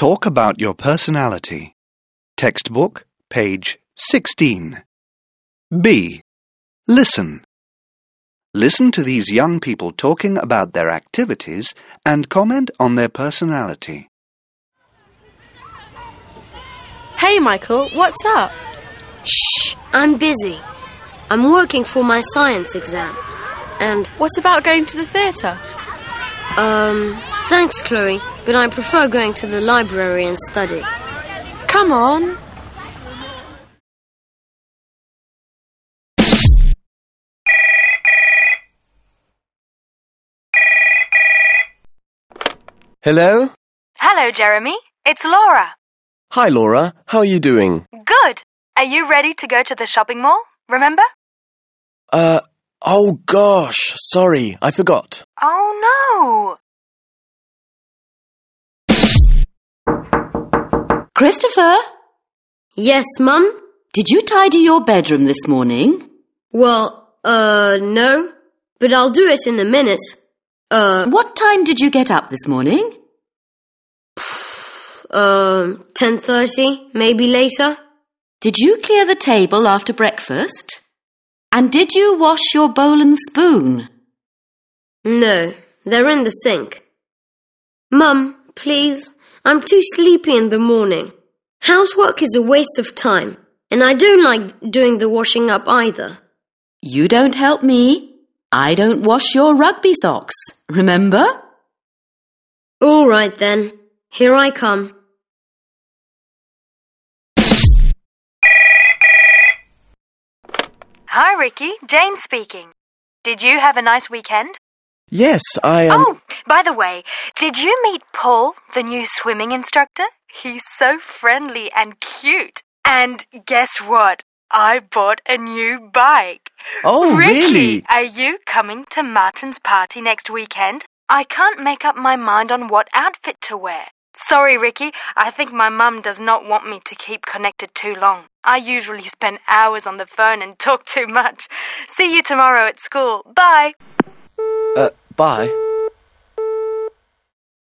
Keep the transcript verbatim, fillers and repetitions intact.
Talk about your personality. Textbook, page sixteen. B. Listen. Listen to these young people talking about their activities and comment on their personality. Hey, Michael, what's up? Shh, I'm busy. I'm working for my science exam. And... What about going to the theatre? Um, thanks, Chloe, but I prefer going to the library and study. Come on. Hello? Hello, Jeremy. It's Laura. Hi, Laura. How are you doing? Good. Are you ready to go to the shopping mall? Remember? Uh, oh gosh. Sorry, I forgot. Oh, no. Christopher? Yes, Mum? Did you tidy your bedroom this morning? Well, uh, no. But I'll do it in a minute. Uh... What time did you get up this morning? Um, ten thirty, maybe later. Did you clear the table after breakfast? And did you wash your bowl and spoon? No, they're in the sink. Mum, please, I'm too sleepy in the morning. Housework is a waste of time, and I don't like doing the washing up either. You don't help me. I don't wash your rugby socks, remember? All right then, here I come. Hi, Ricky. Jane speaking. Did you have a nice weekend? Yes, I... Um... Oh, by the way, did you meet Paul, the new swimming instructor? He's so friendly and cute. And guess what? I bought a new bike. Oh, Ricky, really? Are you coming to Martin's party next weekend? I can't make up my mind on what outfit to wear. Sorry, Ricky. I think my mum does not want me to keep connected too long. I usually spend hours on the phone and talk too much. See you tomorrow at school. Bye. Uh, bye.